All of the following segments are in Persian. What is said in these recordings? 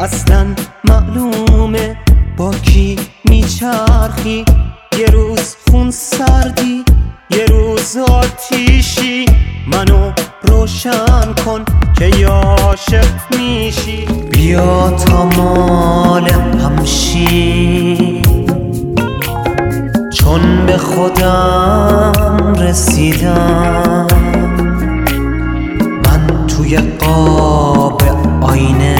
اصلا معلومه با کی میچرخی. یه روز خون سردی یه روز آتیشی، منو روشن کن که عاشق میشی. بیا تا مال همشی، چون به خودم رسیدم. من توی قاب آینه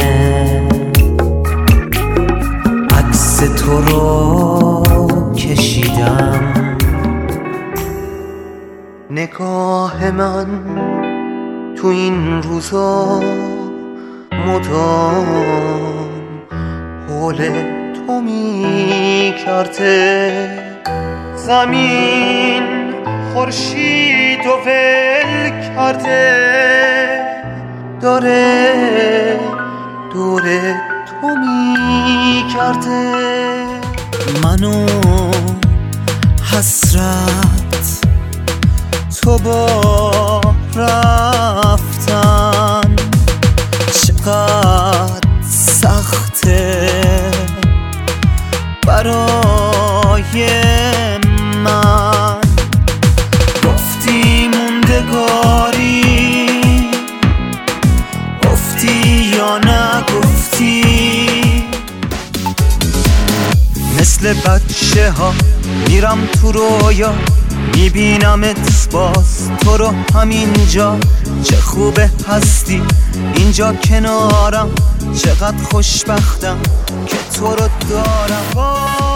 عکس تو رو کشیدم. نگاه من تو این روزا مدام حول تو می کرده. زمین خورشید و ول کرده، داره دور تو می کرده. منو حسرت تو با رفتن چقدر سخته برای من. گفتی موندگاری، گفتی یا نگفتی. مثل بچه ها میرم تو رویا، میبینمت باز تو رو همینجا. چه خوبه هستی اینجا کنارم، چقدر خوشبختم که تو رو دارم.